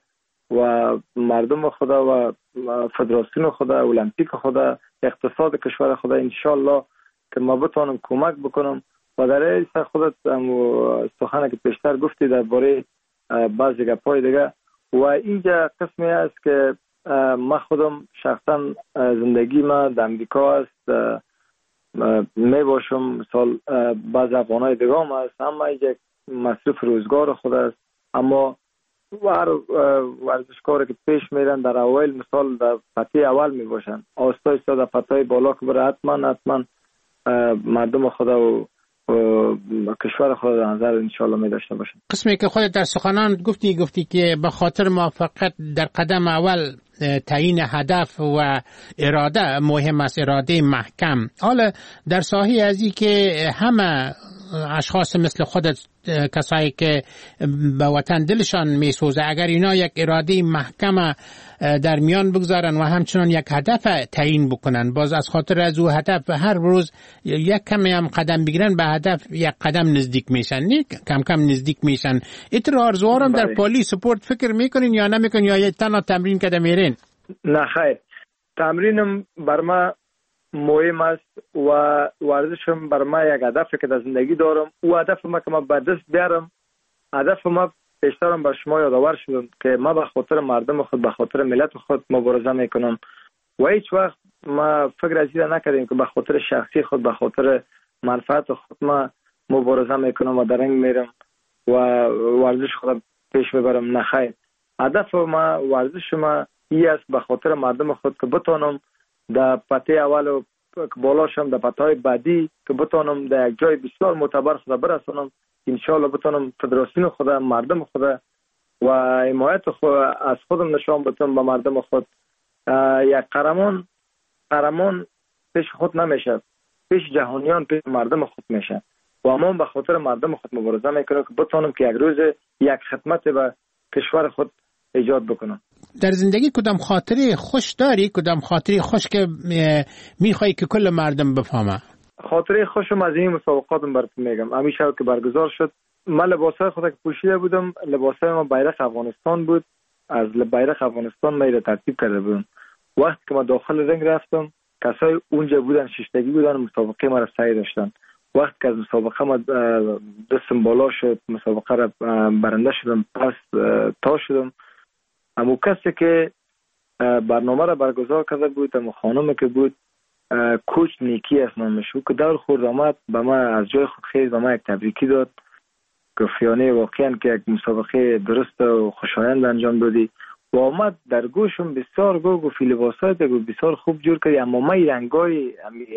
خدا و فدراسیون خدا، المپیک خدا، اقتصاد کشور خدا، انشالله که ما بتونم کمک بکنم. و در این خودت سخنه که پیشتر گفتی درباره بعضی گپای دیگه و اینجا قسمی است که ما خودم شخصا زندگی ما در امریکا است، می باشم مثال بعض افغانای دیگه هم هست، اما یک مصرف روزگار خود است. اما ورزشکاری که پیش میرن در اول مثال در پته اول می باشن، آستا ایستا در پته بالا که بره حتما مردم خدا و کشور خود در نظر انشالله می داشته باشن. قسمی که خودت در سخنان گفتی که به خاطر موفقیت در قدم اول تعیین هدف و اراده مهم است، اراده محکم. حالا در ساحه ازی که همه اشخاص مثل خودت، کسایی که به وطن دلشان میسوزه، اگر اینا یک اراده محکم در میان بگذارن و همچنان یک هدف تعیین بکنن، باز از خاطر از او هدف هر روز یک کمی هم قدم بگیرن به هدف یک قدم نزدیک میشن، نه کم کم نزدیک میشن. ایتر آرزوارم در پالی سپورت فکر میکنین یا نمیکنین یا تنها تمرین کده میرین؟ نه خیر، تمرینم بر ما مهم است و ورزشم بر ما یک هدفی که در زندگی دارم. او هدف ما که ما به دست بیارم، هدف ما پیشترم بر شما یادآور شدم که ما به خاطر مردم خود، به خاطر ملت خود مبارزه میکنم و هیچ وقت ما فکر از این نکردیم که به خاطر شخصی خود، به خاطر منفعت خود ما مبارزه میکنم و درنگ میرم و ورزش خود پیش ببرم. نه خیر، هدف ما، ورزش ما این است به خاطر مردم خود که بتونم در پته اول و بالاشم در پته های بعدی که بتونم در یک جای بسیار معتبر خود برسونم. انشالله بتونم فدراسیون خود، مردم خود و حمایت خود از خودم نشان بدم به مردم خود. یک قهرمان پیش خود نمیشه، پیش جهانیان، پیش مردم خود میشه و ما به خاطر مردم خود مبارزه میکنم که بتونم که یک روز یک خدمت به کشور خود ایجاد بکنم. در زندگی کدام خاطره خوش داری؟ کدام خاطره خوش که میخوایی که کل مردم بفهمه؟ خاطره خوشم از این مسابقاتم براتون میگم. همیشه که برگزار شد، من لباسای خود که پوشیده بودم، لباسای ما بیرق افغانستان بود، از بیرق افغانستان ما را ترتیب کرده بودم. وقتی که ما داخل رنگ رفتم، کسای اونجا بودن، ششتگی بودن، مسابقه ما را سعی داشتن. وقتی که از مسابقه ما دستم بالا شد، مسابقه را برنده شدم، پس تا شدم. اما کسی که برنامه را برگزار کرده بود، اما خانم که بود، کوچ نیکی از نامش بود، که دور خورد آمد به ما از جای خود خیز به ما یک تبریکی داد، گفت واقعا که یک مسابقه درست و خوشایند انجام دادی و آمد در گوشم بسیار گفت لباسات بسیار خوب جور کردی، اما ما رنگای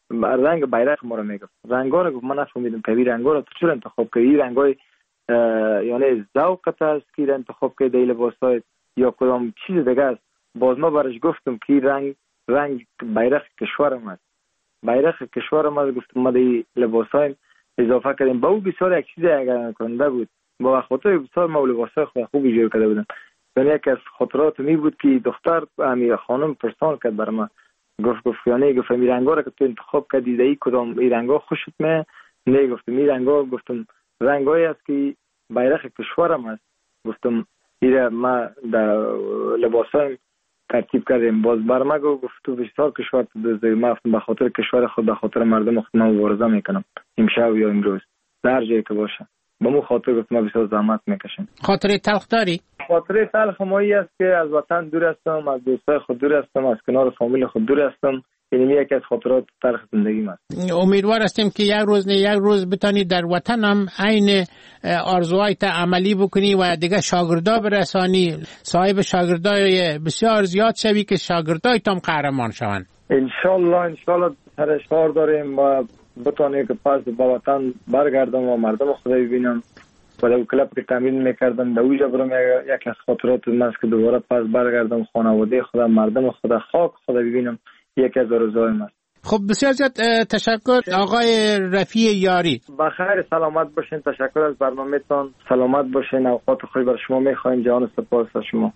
رنگ بیرق ما رو میگفت. رنگا رو گفت من نفهمیدم که این رنگا رو تو چرا انتخاب کردی؟ این رنگای یعنی ذوقت است که انتخاب کردی این لباسای یا کدام چیز دیگه است؟ باز ما برش گفتم که رنگ بیرق کشورم است. بیرق کشورم است. گفتم ما این لباسای اضافه کردیم. با او بسیار یک چیز اگر کننده بود. با خاطر بسیار ما لباسای خود خوبی جور کرده بودم. یعنی یک از خاطرات می بود که دختر امیر خانم پرسان کرد بر من. گفت یعنی گفتم این رنگا رو که تو انتخاب کردی ای کدام این رنگا خوشت میاد؟ نه گفتم این رنگا گفتم رنگایی است که بیرق کشورم است. گفتم این ما در لباسایم ترتیب کردیم. باز بر ما گفت تو بسیار کشور تو دوزی. ما به خاطر کشور خود به خاطر مردم خود مبارزه میکنم امشب یا امروز در جایی که باشه. با مو خاطر گفت ما بسیار زحمت میکشیم. خاطره تلخ داری؟ خاطره تلخ مایی است که از وطن دور هستم، از دوستای خود دور هستم، از کنار فامیل خود دور هستم. این یکی از خاطرات تلخ زندگیم است. امیدوار هستیم که یک روز بتانی در وطن هم عین آرزوهایت عملی بکنی و دیگه شاگردا برسانی، صاحب شاگردای بسیار زیاد شوی که شاگردایت هم قهرمان شوند. ان شاء الله سرش کار داریم و بتونیم که پس به وطن برگردم و مردم خود ببینم. و در کلاب که تمرین میکردم در اوجا برم یک از خاطرات من است که دوباره پس برگردم خانواده خودم، مردم خودم، خاک خودم ببینم. یکی از آرزوهایم است. خب بسیار زیاد تشکر آقای رفیع یاری. بخیر سلامت باشین. تشکر از برنامه‌تان. سلامت باشین. اوقات خوبی بر شما می‌خوایم. جان سپاس از شما.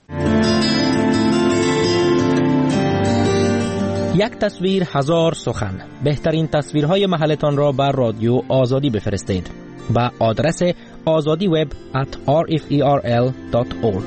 یک تصویر هزار سخن. بهترین تصویرهای محلتان را بر رادیو آزادی بفرستید با آدرس azadiweb@rferl.org.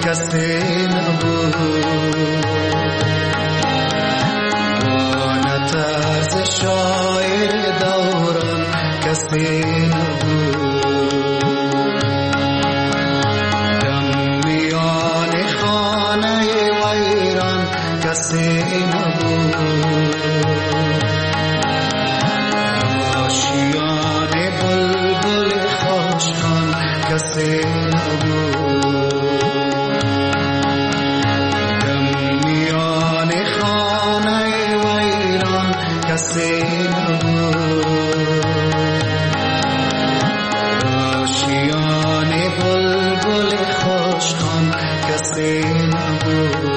کسی نبود آن طرز شاعر دوران کسی نبود دم میان خانه ویران کسی نبود آشیان بلبل خوشخوان کسی نبود دم میان خانه ویران کسی نبود آشیان بلبل خوشخوان کسی نبود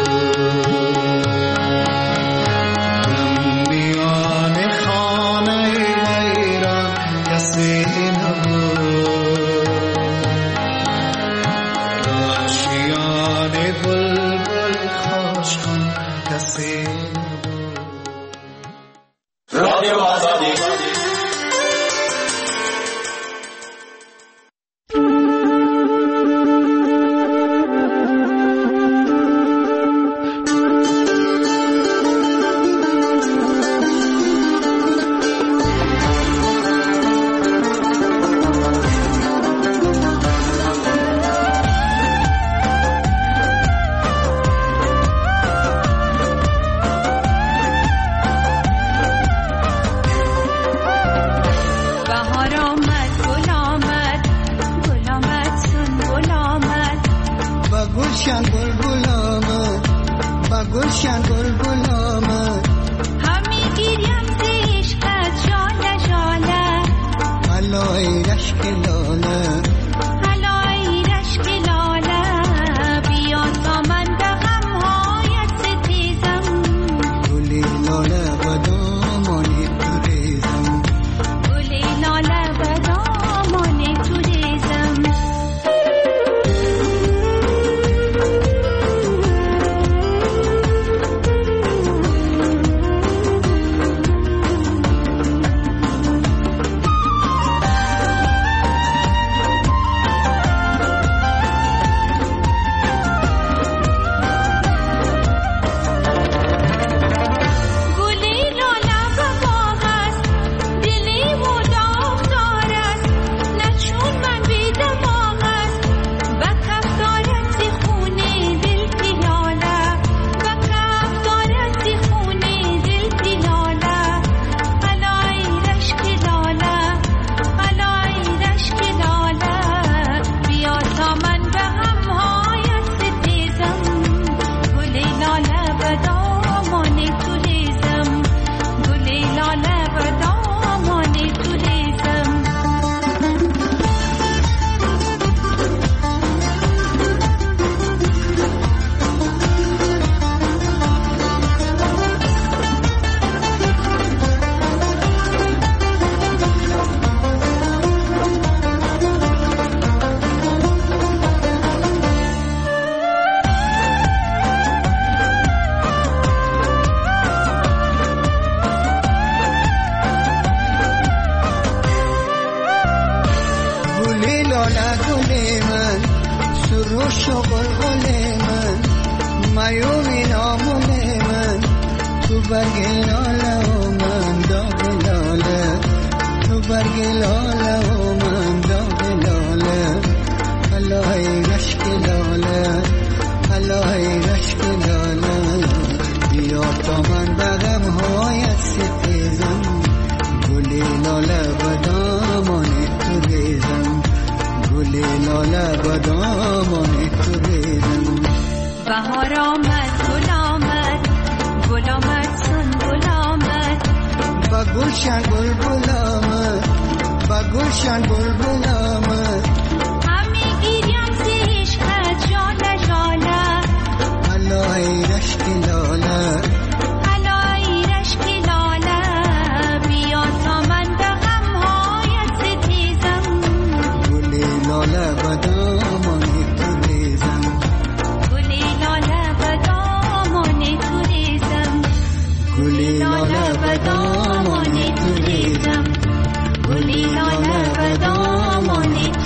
بدامانی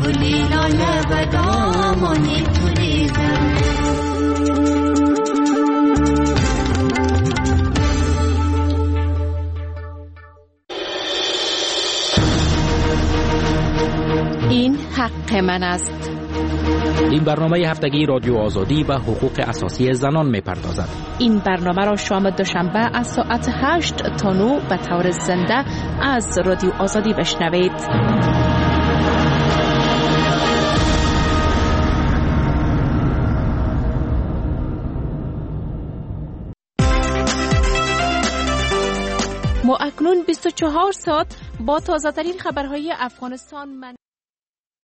گلی لاله و دامانی توریدم. این حق من است. این برنامه هفتگی رادیو آزادی و حقوق اساسی زنان می‌پردازد. این برنامه را شام دوشنبه از ساعت 8 تا 9 به طور زنده از رادیو آزادی بشنوید. ما اکنون 24 ساعت با تازه‌ترین خبرهای افغانستان